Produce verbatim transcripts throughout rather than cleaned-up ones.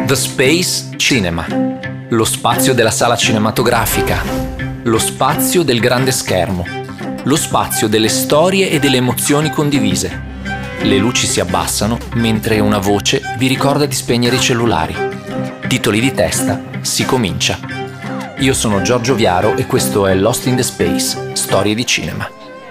The Space Cinema, lo spazio della sala cinematografica, lo spazio del grande schermo, lo spazio delle storie e delle emozioni condivise. Le luci si abbassano mentre una voce vi ricorda di spegnere i cellulari. Titoli di testa, si comincia. Io sono Giorgio Viaro e questo è Lost in the Space, storie di cinema.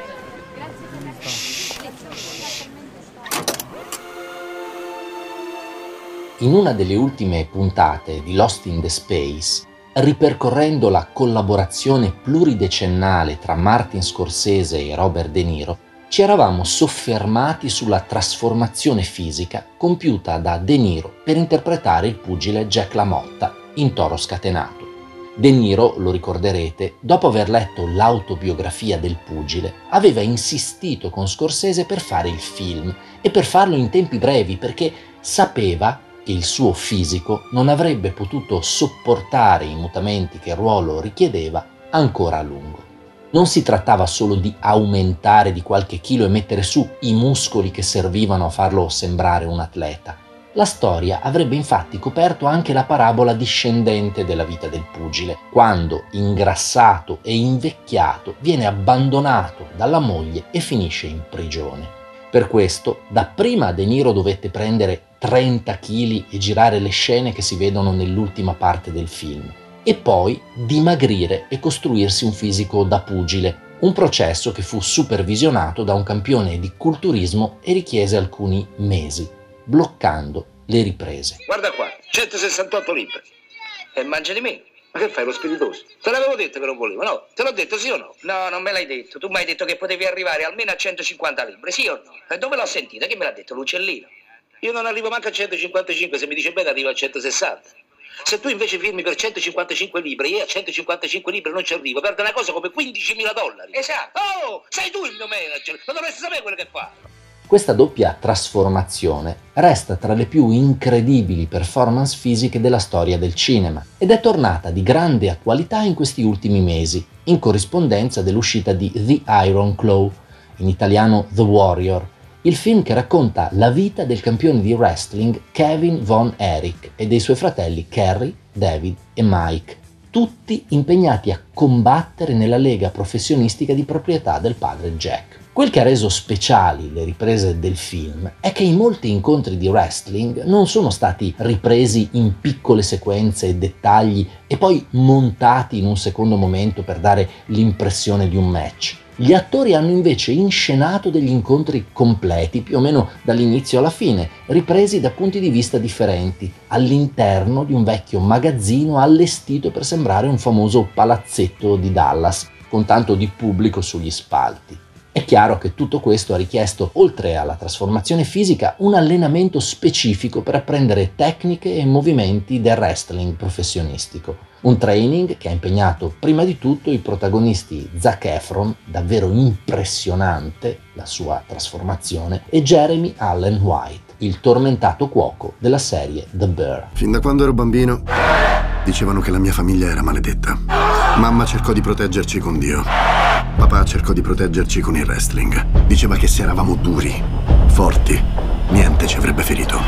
In una delle ultime puntate di Lost in the Space, ripercorrendo la collaborazione pluridecennale tra Martin Scorsese e Robert De Niro, ci eravamo soffermati sulla trasformazione fisica compiuta da De Niro per interpretare il pugile Jack LaMotta in Toro Scatenato. De Niro, lo ricorderete, dopo aver letto l'autobiografia del pugile, aveva insistito con Scorsese per fare il film e per farlo in tempi brevi perché sapeva che il suo fisico non avrebbe potuto sopportare i mutamenti che il ruolo richiedeva ancora a lungo. Non si trattava solo di aumentare di qualche chilo e mettere su i muscoli che servivano a farlo sembrare un atleta. La storia avrebbe infatti coperto anche la parabola discendente della vita del pugile, quando, ingrassato e invecchiato, viene abbandonato dalla moglie e finisce in prigione. Per questo, dapprima De Niro dovette prendere trenta chili e girare le scene che si vedono nell'ultima parte del film, e poi dimagrire e costruirsi un fisico da pugile, un processo che fu supervisionato da un campione di culturismo e richiese alcuni mesi, bloccando le riprese. Guarda qua, centosessantotto libbre. E mangi di me. Ma che fai, lo spiritoso? Te l'avevo detto che non volevo, no? Te l'ho detto, sì o no? No, non me l'hai detto. Tu mi hai detto che potevi arrivare almeno a centocinquanta libbre, sì o no? E dove l'ho sentita? Che me l'ha detto l'uccellino? Io non arrivo manco a centocinquantacinque, se mi dice bene arrivo a centosessanta. Se tu invece firmi per centocinquantacinque libri e io a centocinquantacinque libri non ci arrivo, perdo una cosa come quindicimila dollari. Esatto. Oh, sei tu il mio manager, ma dovresti sapere quello che fa. Questa doppia trasformazione resta tra le più incredibili performance fisiche della storia del cinema ed è tornata di grande attualità in questi ultimi mesi, in corrispondenza dell'uscita di The Iron Claw, in italiano The Warrior, il film che racconta la vita del campione di wrestling Kevin Von Erich e dei suoi fratelli Kerry, David e Mike, tutti impegnati a combattere nella lega professionistica di proprietà del padre Jack. Quel che ha reso speciali le riprese del film è che i molti incontri di wrestling non sono stati ripresi in piccole sequenze e dettagli e poi montati in un secondo momento per dare l'impressione di un match. Gli attori hanno invece inscenato degli incontri completi, più o meno dall'inizio alla fine, ripresi da punti di vista differenti, all'interno di un vecchio magazzino allestito per sembrare un famoso palazzetto di Dallas, con tanto di pubblico sugli spalti. È chiaro che tutto questo ha richiesto, oltre alla trasformazione fisica, un allenamento specifico per apprendere tecniche e movimenti del wrestling professionistico. Un training che ha impegnato prima di tutto i protagonisti Zac Efron, davvero impressionante la sua trasformazione, e Jeremy Allen White, il tormentato cuoco della serie The Bear. Fin da quando ero bambino dicevano che la mia famiglia era maledetta. Mamma cercò di proteggerci con Dio. Papà cercò di proteggerci con il wrestling. Diceva che se eravamo duri, forti, niente ci avrebbe ferito.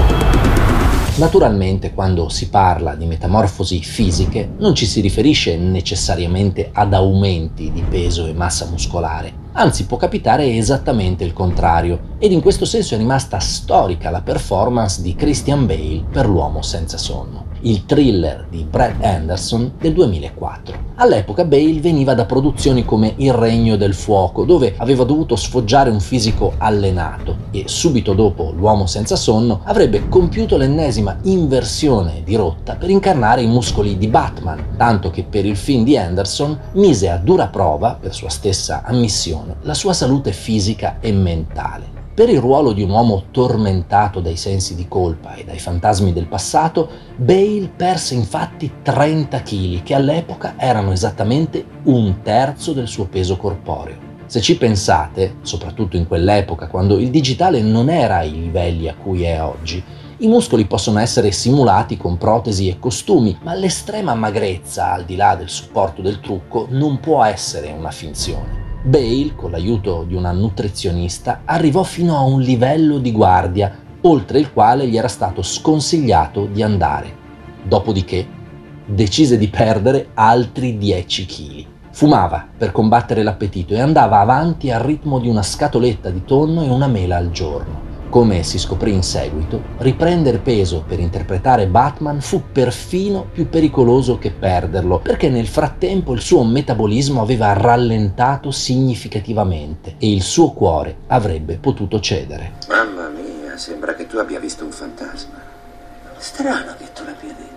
Naturalmente, quando si parla di metamorfosi fisiche, non ci si riferisce necessariamente ad aumenti di peso e massa muscolare, anzi può capitare esattamente il contrario, ed in questo senso è rimasta storica la performance di Christian Bale per L'uomo senza sonno, il thriller di Brad Anderson del duemilaquattro. All'epoca Bale veniva da produzioni come Il Regno del Fuoco, dove aveva dovuto sfoggiare un fisico allenato, e subito dopo L'uomo senza sonno avrebbe compiuto l'ennesima inversione di rotta per incarnare i muscoli di Batman, tanto che per il film di Anderson mise a dura prova, per sua stessa ammissione, la sua salute fisica e mentale. Per il ruolo di un uomo tormentato dai sensi di colpa e dai fantasmi del passato, Bale perse infatti trenta chili, che all'epoca erano esattamente un terzo del suo peso corporeo. Se ci pensate, soprattutto in quell'epoca, quando il digitale non era ai livelli a cui è oggi, i muscoli possono essere simulati con protesi e costumi, ma l'estrema magrezza, al di là del supporto del trucco, non può essere una finzione. Bale, con l'aiuto di una nutrizionista, arrivò fino a un livello di guardia oltre il quale gli era stato sconsigliato di andare. Dopodiché decise di perdere altri dieci chili. Fumava per combattere l'appetito e andava avanti al ritmo di una scatoletta di tonno e una mela al giorno. Come si scoprì in seguito, riprendere peso per interpretare Batman fu perfino più pericoloso che perderlo, perché nel frattempo il suo metabolismo aveva rallentato significativamente e il suo cuore avrebbe potuto cedere. Mamma mia, sembra che tu abbia visto un fantasma. Strano che tu l'abbia detto.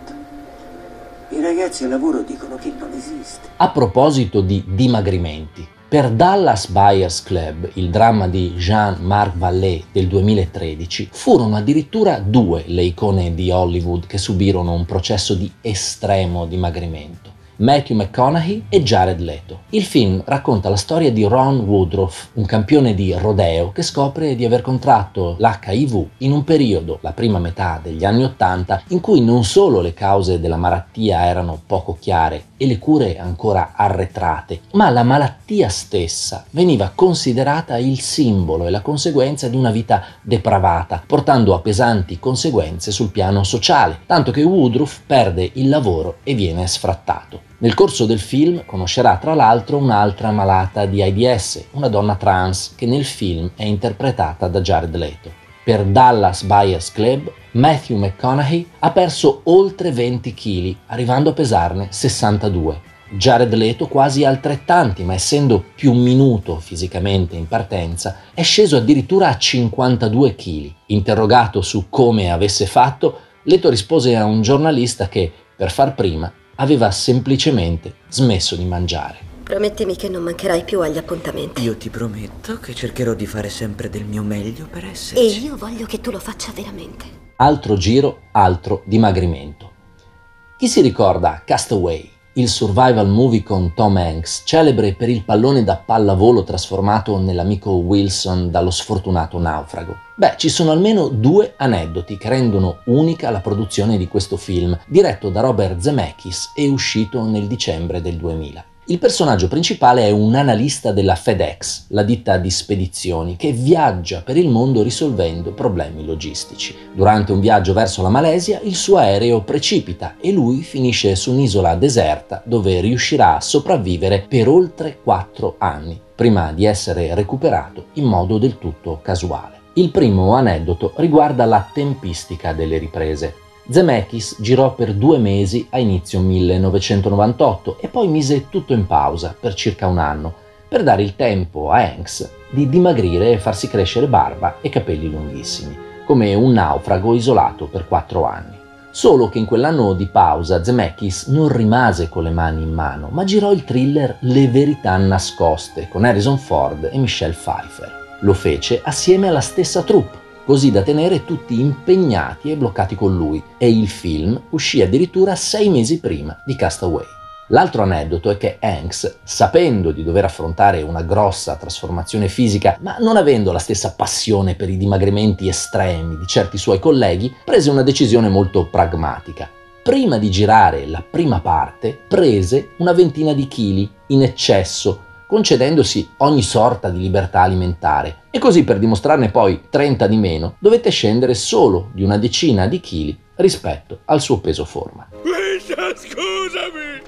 I ragazzi al lavoro dicono che non esiste. A proposito di dimagrimenti, per Dallas Buyers Club, il dramma di Jean-Marc Vallée del duemilatredici, furono addirittura due le icone di Hollywood che subirono un processo di estremo dimagrimento: Matthew McConaughey e Jared Leto. Il film racconta la storia di Ron Woodruff, un campione di rodeo che scopre di aver contratto l'H I V in un periodo, la prima metà degli anni Ottanta, in cui non solo le cause della malattia erano poco chiare e le cure ancora arretrate, ma la malattia stessa veniva considerata il simbolo e la conseguenza di una vita depravata, portando a pesanti conseguenze sul piano sociale, tanto che Woodruff perde il lavoro e viene sfrattato. Nel corso del film conoscerà tra l'altro un'altra malata di AIDS, una donna trans, che nel film è interpretata da Jared Leto. Per Dallas Buyers Club, Matthew McConaughey ha perso oltre venti chili, arrivando a pesarne sessantadue. Jared Leto quasi altrettanti, ma essendo più minuto fisicamente in partenza, è sceso addirittura a cinquantadue chili. Interrogato su come avesse fatto, Leto rispose a un giornalista che, per far prima, aveva semplicemente smesso di mangiare. Promettimi che non mancherai più agli appuntamenti. Io ti prometto che cercherò di fare sempre del mio meglio per esserci. E io voglio che tu lo faccia veramente. Altro giro, altro dimagrimento. Chi si ricorda Castaway, il survival movie con Tom Hanks, celebre per il pallone da pallavolo trasformato nell'amico Wilson dallo sfortunato naufrago? Beh, ci sono almeno due aneddoti che rendono unica la produzione di questo film, diretto da Robert Zemeckis e uscito nel dicembre del duemila. Il personaggio principale è un analista della FedEx, la ditta di spedizioni, che viaggia per il mondo risolvendo problemi logistici. Durante un viaggio verso la Malesia, il suo aereo precipita e lui finisce su un'isola deserta dove riuscirà a sopravvivere per oltre quattro anni, prima di essere recuperato in modo del tutto casuale. Il primo aneddoto riguarda la tempistica delle riprese. Zemeckis girò per due mesi a inizio millenovecentonovantotto e poi mise tutto in pausa per circa un anno, per dare il tempo a Hanks di dimagrire e farsi crescere barba e capelli lunghissimi, come un naufrago isolato per quattro anni. Solo che in quell'anno di pausa Zemeckis non rimase con le mani in mano, ma girò il thriller Le verità nascoste con Harrison Ford e Michelle Pfeiffer. Lo fece assieme alla stessa troupe, così da tenere tutti impegnati e bloccati con lui, e il film uscì addirittura sei mesi prima di Castaway. L'altro aneddoto è che Hanks, sapendo di dover affrontare una grossa trasformazione fisica, ma non avendo la stessa passione per i dimagrimenti estremi di certi suoi colleghi, prese una decisione molto pragmatica. Prima di girare la prima parte, prese una ventina di chili in eccesso, concedendosi ogni sorta di libertà alimentare, e così per dimostrarne poi trenta di meno dovette scendere solo di una decina di chili rispetto al suo peso forma. Wilson, scusami!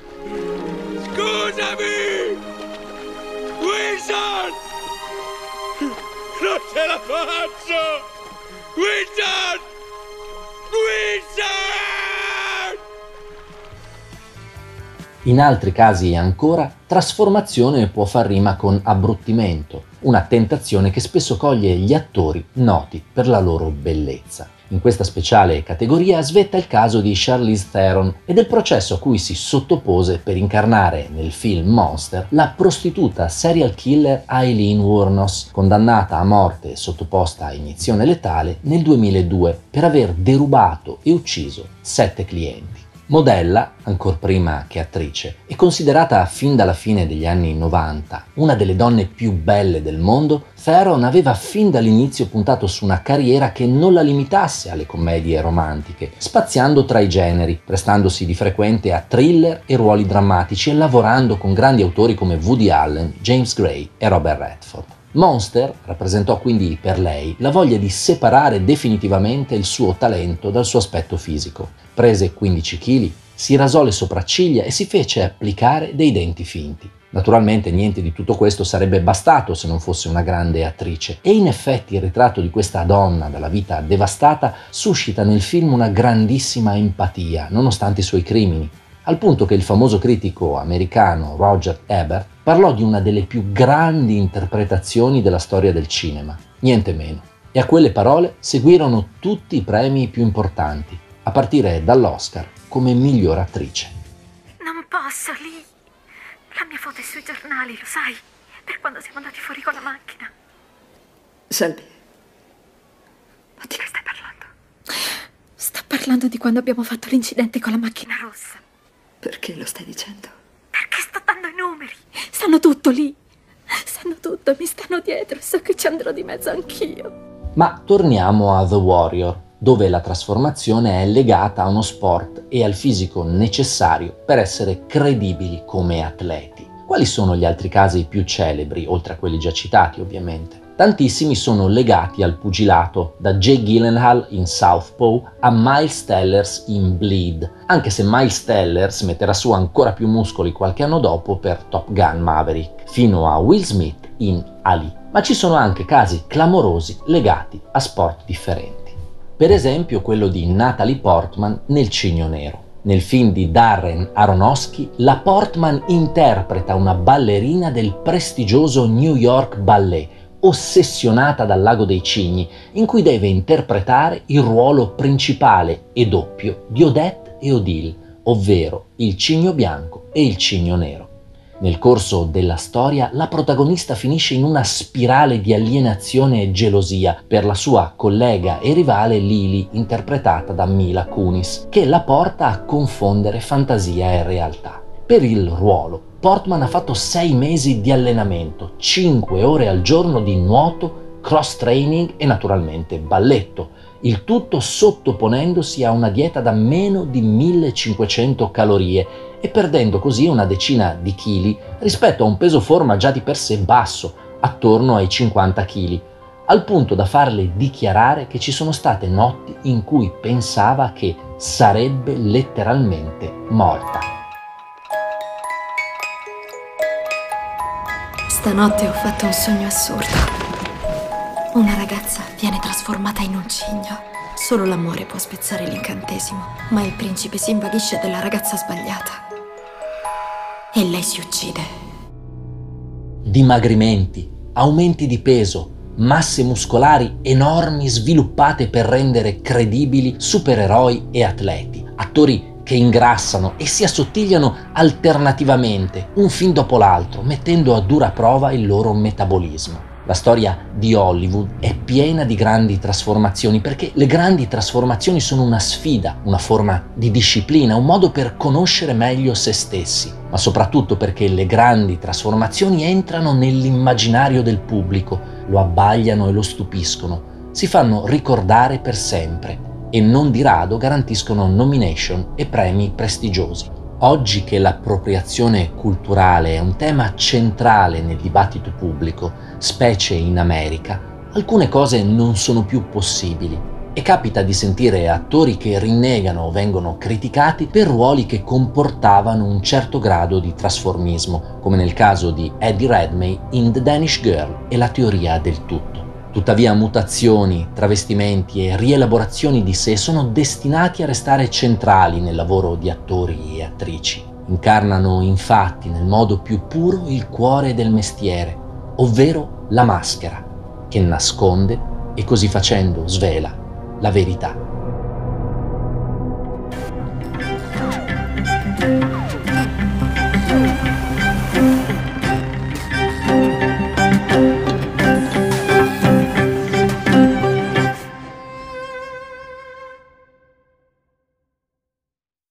Scusami! Wilson! Non ce la faccio! Wilson! Wilson! In altri casi ancora, trasformazione può far rima con abbruttimento, una tentazione che spesso coglie gli attori noti per la loro bellezza. In questa speciale categoria svetta il caso di Charlize Theron e del processo a cui si sottopose per incarnare nel film Monster la prostituta serial killer Aileen Wuornos, condannata a morte e sottoposta a iniezione letale nel duemiladue per aver derubato e ucciso sette clienti. Modella, ancor prima che attrice, e considerata fin dalla fine degli anni novanta una delle donne più belle del mondo, Theron aveva fin dall'inizio puntato su una carriera che non la limitasse alle commedie romantiche, spaziando tra i generi, prestandosi di frequente a thriller e ruoli drammatici e lavorando con grandi autori come Woody Allen, James Gray e Robert Redford. Monster rappresentò quindi per lei la voglia di separare definitivamente il suo talento dal suo aspetto fisico. Prese quindici chili, si rasò le sopracciglia e si fece applicare dei denti finti. Naturalmente niente di tutto questo sarebbe bastato se non fosse una grande attrice, e in effetti il ritratto di questa donna dalla vita devastata suscita nel film una grandissima empatia, nonostante i suoi crimini, al punto che il famoso critico americano Roger Ebert parlò di una delle più grandi interpretazioni della storia del cinema, niente meno. E a quelle parole seguirono tutti i premi più importanti, a partire dall'Oscar come miglior attrice. Non posso, lì. La mia foto è sui giornali, lo sai? Per quando siamo andati fuori con la macchina. Selby. Ma di che stai parlando? Sto parlando di quando abbiamo fatto l'incidente con la macchina rossa. Perché lo stai dicendo? Perché sto dando i numeri. Sanno tutto lì. Sanno tutto, mi stanno dietro e so che ci andrò di mezzo anch'io. Ma torniamo a The Warrior, dove la trasformazione è legata a uno sport e al fisico necessario per essere credibili come atleti. Quali sono gli altri casi più celebri, oltre a quelli già citati ovviamente? Tantissimi sono legati al pugilato, da Jake Gyllenhaal in Southpaw a Miles Tellers in Bleed, anche se Miles Tellers metterà su ancora più muscoli qualche anno dopo per Top Gun Maverick, fino a Will Smith in Ali. Ma ci sono anche casi clamorosi legati a sport differenti. Per esempio quello di Natalie Portman nel Cigno Nero. Nel film di Darren Aronofsky, la Portman interpreta una ballerina del prestigioso New York Ballet, ossessionata dal Lago dei Cigni, in cui deve interpretare il ruolo principale e doppio di Odette e Odile, ovvero il cigno bianco e il cigno nero. Nel corso della storia, la protagonista finisce in una spirale di alienazione e gelosia per la sua collega e rivale Lily, interpretata da Mila Kunis, che la porta a confondere fantasia e realtà. Per il ruolo, Portman ha fatto sei mesi di allenamento, cinque ore al giorno di nuoto, cross training e naturalmente balletto, il tutto sottoponendosi a una dieta da meno di millecinquecento calorie e perdendo così una decina di chili rispetto a un peso forma già di per sé basso, attorno ai cinquanta chili, al punto da farle dichiarare che ci sono state notti in cui pensava che sarebbe letteralmente morta. Stanotte ho fatto un sogno assurdo. Una ragazza viene trasformata in un cigno. Solo l'amore può spezzare l'incantesimo, ma il principe si invaghisce della ragazza sbagliata. E lei si uccide. Dimagrimenti, aumenti di peso, masse muscolari enormi sviluppate per rendere credibili supereroi e atleti, attori che ingrassano e si assottigliano alternativamente, un film dopo l'altro, mettendo a dura prova il loro metabolismo. La storia di Hollywood è piena di grandi trasformazioni, perché le grandi trasformazioni sono una sfida, una forma di disciplina, un modo per conoscere meglio se stessi, ma soprattutto perché le grandi trasformazioni entrano nell'immaginario del pubblico, lo abbagliano e lo stupiscono, si fanno ricordare per sempre e non di rado garantiscono nomination e premi prestigiosi. Oggi che l'appropriazione culturale è un tema centrale nel dibattito pubblico, specie in America, alcune cose non sono più possibili e capita di sentire attori che rinnegano o vengono criticati per ruoli che comportavano un certo grado di trasformismo, come nel caso di Eddie Redmayne in The Danish Girl e la teoria del tutto. Tuttavia mutazioni, travestimenti e rielaborazioni di sé sono destinati a restare centrali nel lavoro di attori e attrici. Incarnano infatti nel modo più puro il cuore del mestiere, ovvero la maschera, che nasconde e così facendo svela la verità.